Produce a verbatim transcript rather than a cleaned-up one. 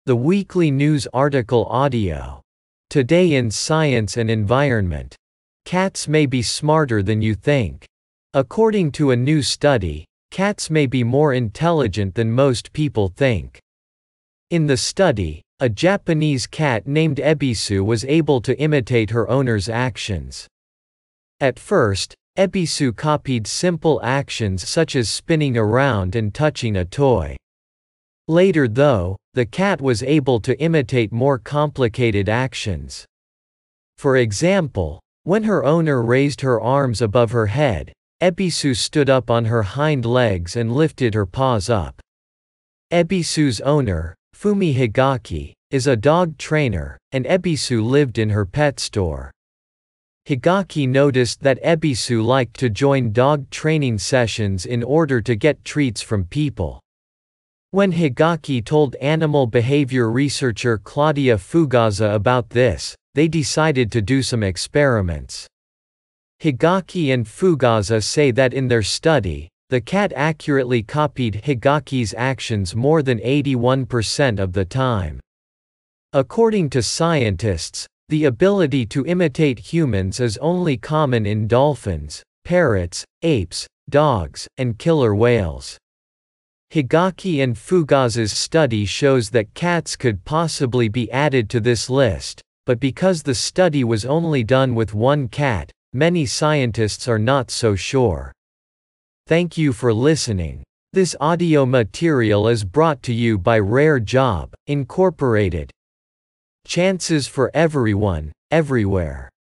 The weekly news article audio. Today in Science and Environment. Cats may be smarter than you think. According to a new study, cats may be more intelligent than most people think. In the study, a Japanese cat named Ebisu was able to imitate her owner's actions. At first, Ebisu copied simple actions such as spinning around and touching a toy. Later though, the cat was able to imitate more complicated actions. For example, when her owner raised her arms above her head, Ebisu stood up on her hind legs and lifted her paws up. Ebisu's owner, Fumi Higaki, is a dog trainer, and Ebisu lived in her pet store. Higaki noticed that Ebisu liked to join dog training sessions in order to get treats from people. When Higaki told animal behavior researcher Claudia Fugaza about this, they decided to do some experiments. Higaki and Fugaza say that in their study, the cat accurately copied Higaki's actions more than eighty-one percent of the time. According to scientists, the ability to imitate humans is only common in dolphins, parrots, apes, dogs, and killer whales. Higaki and Fugaza's study shows that cats could possibly be added to this list, but because the study was only done with one cat, many scientists are not so sure. Thank you for listening. This audio material is brought to you by Rare Job, Incorporated. Chances for everyone, everywhere.